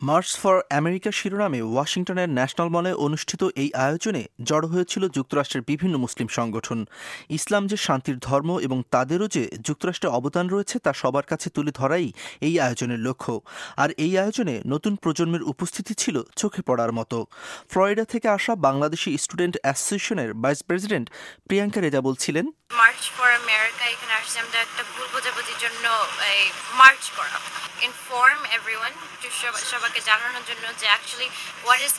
March for America শিরোনামে ওয়াশিংটনের national মলে অনুষ্ঠিত এই আয়োজনে জড়ো হয়েছিল যুক্তরাষ্ট্রের বিভিন্ন মুসলিম সংগঠন। ইসলাম যে শান্তির ধর্ম এবং তাদেরও যে যুক্তরাষ্ট্রে অবদান রয়েছে তা সবার কাছে তুলে ধরাই এই আয়োজনের লক্ষ্য। আর এই আয়োজনে নতুন প্রজন্মের উপস্থিতি ছিল চোখে পড়ার মতো। ফ্লোরিডা থেকে আসা বাংলাদেশি স্টুডেন্ট অ্যাসোসিয়েশনের ভাইস প্রেসিডেন্ট প্রিয়াঙ্কা রেজা বলছিলেন, মার্চ ফর আমেরিকা এখানে আসছি আমরা একটা ভুল বোঝাবুঝির জন্য মার্চ করা, ইনফর্ম এভরিওয়ান, সবাইকে জানানোর জন্য যে actually what is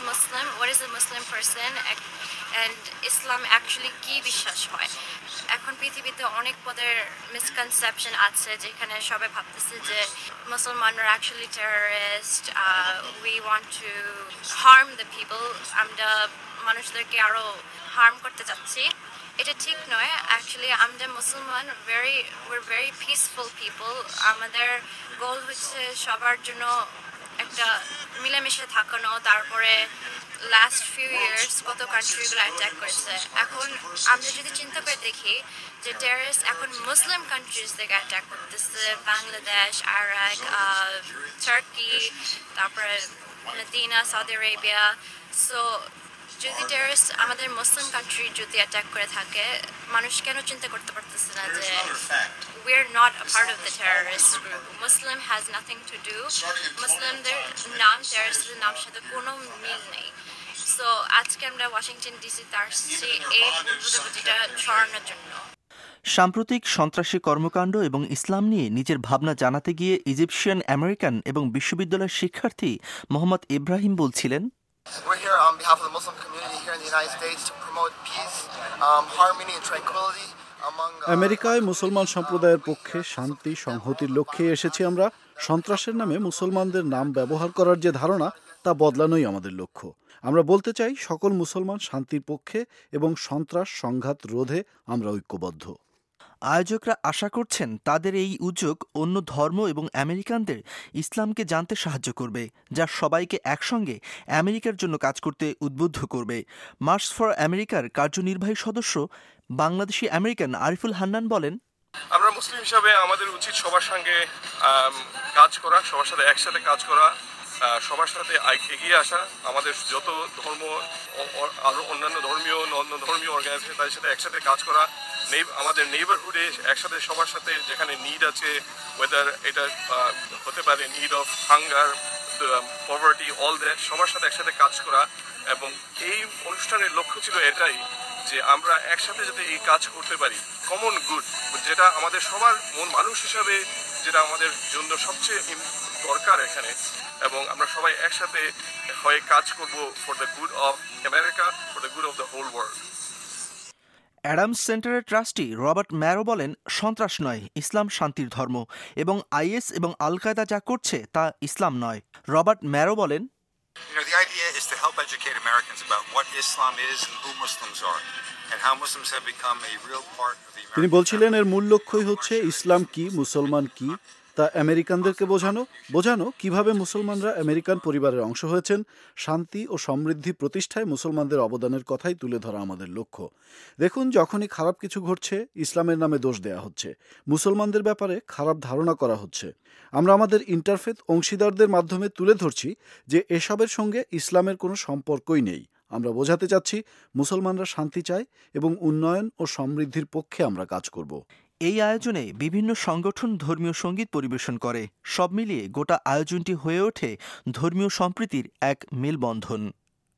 a Muslim person and ইসলাম অ্যাকচুয়ালি কি বিশ্বাস হয়। এখন পৃথিবীতে অনেক পদের মিসকনসেপশন আছে যেখানে সবাই ভাবতেছে যে মুসলমানরা actually terrorist, we want to harm the people, আমরা মানুষদেরকে আরও হার্ম করতে চাচ্ছি। এটা ঠিক নয়। অ্যাকচুয়ালি আমরা মুসলমান ভেরি পিসফুল পিপল। আমাদের গোল হচ্ছে সবার জন্য একটা মিলেমিশে থাকানো। তারপরে লাস্ট ফিউ ইয়ার্স কত কান্ট্রিগুলো অ্যাটাক করেছে। এখন আমরা যদি চিন্তা করে দেখি যে টেররিস্ট এখন মুসলিম কান্ট্রিজ থেকে অ্যাটাক করতেছে, বাংলাদেশ, আরাক, টার্কি, তারপরে মদিনা, সৌদি আরেবিয়া। সো যদি টেররিস্ট আমাদের মুসলিম কান্ট্রি যদি অ্যাটাক করে থাকে, মানুষ কেন চিন্তা করতে পারতেছে না যে we are not a part of the terrorist group. Muslim has nothing to do. মুসলিমদের নাম টেররিস্টের নাম সাথে কোনো মিল নেই। সো আজকে আমরা ওয়াশিংটন ডিসিতে আসছি এই বুঝাবুঝিটা ছড়ানোর জন্য। সাম্প্রতিক সন্ত্রাসী কর্মকাণ্ড এবং ইসলাম নিয়ে নিজের ভাবনা জানাতে গিয়ে ইজিপশিয়ান আমেরিকান এবং বিশ্ববিদ্যালয়ের শিক্ষার্থী মোহাম্মদ ইব্রাহিম বলছিলেন, We're here on behalf of the Muslim community here in the United States to promote peace, harmony and tranquility among আমেরিকায় মুসলমান সম্প্রদায়ের পক্ষে শান্তি সংহতির লক্ষ্যে এসেছি আমরা। সন্ত্রাসের নামে মুসলমানদের নাম ব্যবহার করার যে ধারণা তা বদলানোই আমাদের লক্ষ্য। আমরা বলতে চাই সকল মুসলমান শান্তির পক্ষে এবং সন্ত্রাস সংঘাত রোধে আমরা ঐক্যবদ্ধ। আয়োজকরা আশা করছেন তাদের এই উদ্যোগ অন্য ধর্ম এবং আমেরিকানদের ইসলামকে জানতে সাহায্য করবে, যা সবাইকে একসঙ্গে আমেরিকার জন্য কাজ করতে উদ্বুদ্ধ করবে। মার্চ ফর আমেরিকার কার্যনির্বাহী সদস্য বাংলাদেশি আমেরিকান আরিফুল হান্নান বলেন, আমরা মুসলিম হিসাবে আমাদের উচিত সবার সঙ্গে কাজ করা, সবার সাথে একসাথে কাজ করা, সবার সাথে এগিয়ে আসা। আমাদের যত ধর্ম আরো অন্যান্য ধর্মীয় অর্গানাইজেশন তাদের সাথে একসাথে কাজ করা, আমাদের নেইবারহুডে একসাথে সবার সাথে যেখানে নিড আছে, ওয়েদার এটা হতে পারে need of hunger, poverty, all that, সবার সাথে একসাথে কাজ করা। এবং এই অনুষ্ঠানের লক্ষ্য ছিল এটাই যে আমরা একসাথে যাতে এই কাজ করতে পারি, কমন গুড, যেটা আমাদের সবার মানুষ হিসাবে যেটা আমাদের জন্য সবচেয়ে দরকার এখানে, এবং আমরা সবাই একসাথে হয়ে কাজ করব for the good of America, for the good of the whole world. Adams সেন্টারের ট্রাস্টি রবার্ট ম্যারো বলেন, সন্ত্রাস নয়, ইসলাম শান্তির ধর্ম, এবং আইএস এবং আল কায়দা যা করছে তা ইসলাম নয়। রবার্ট ম্যারো বলেন, The idea is to help educate Americans about what Islam is and who Muslims are and how Muslims have become a real part of the American. তিনি বলছিলেন এর মূল লক্ষ্যই হচ্ছে ইসলাম কি, মুসলমান কি তা আমেরিকানদেরকে বোঝানো কিভাবে মুসলমানরা আমেরিকান পরিবারের অংশ হয়েছেন। শান্তি ও সমৃদ্ধি প্রতিষ্ঠায় মুসলমানদের অবদানের কথাই তুলে ধরা আমাদের লক্ষ্য। দেখুন, যখনই খারাপ কিছু ঘটছে ইসলামের নামে দোষ দেয়া হচ্ছে, মুসলমানদের ব্যাপারে খারাপ ধারণা করা হচ্ছে। আমরা আমাদের ইন্টারফেথ অংশীদারদের মাধ্যমে তুলে ধরছি যে এসবের সঙ্গে ইসলামের কোনো সম্পর্কই নেই। আমরা বোঝাতে চাচ্ছি মুসলমানরা শান্তি চায় এবং উন্নয়ন ও সমৃদ্ধির পক্ষে আমরা কাজ করব। এই আয়োজনে বিভিন্ন সংগঠন ধর্মীয় সঙ্গীত পরিবেশন করে। সব মিলিয়ে গোটা আয়োজনটি হয়ে ওঠে ধর্মীয় সম্প্রীতির এক মেলবন্ধন।